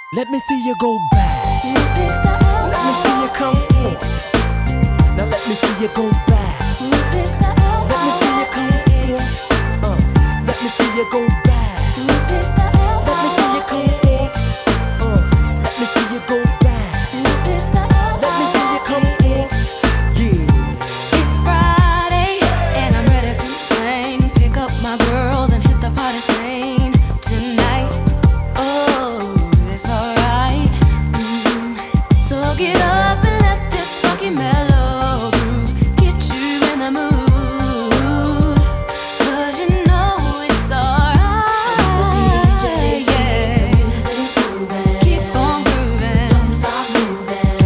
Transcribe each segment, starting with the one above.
Let me see you go back. Let me see you come forward. Now let me see you go back. Let me see you come forward. Let me see you go back. Let me see you come forward. Let me see you go back. Let me see you come forward. Yeah. It's Friday and I'm ready to sing. Pick up my girls and hit the party scene tonight. Oh, it's alright. So get up and let this funky mellow groove get you in the mood. 'Cause you know it's alright. Yeah. Keep on grooving. Don't stop moving.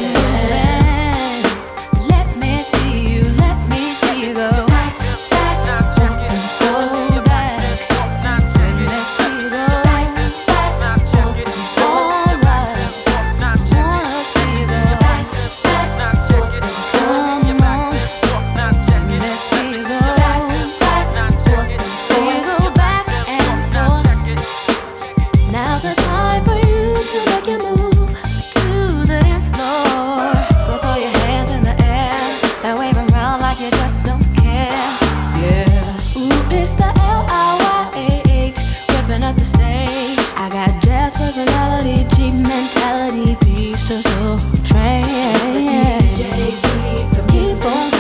Let me see you go. Back, go back. Let me see you go. Alright, wanna see you go. Come on, let me see you go. See you go back and forth. Now's the time for you to make your move to the dance floor. So throw your hands in the air and wave 'em around like you just don't care. Yeah. Ooh, it's the LIYAH ripping up the stage. I got jazz personality, G mentality, peach to soul train. Keep on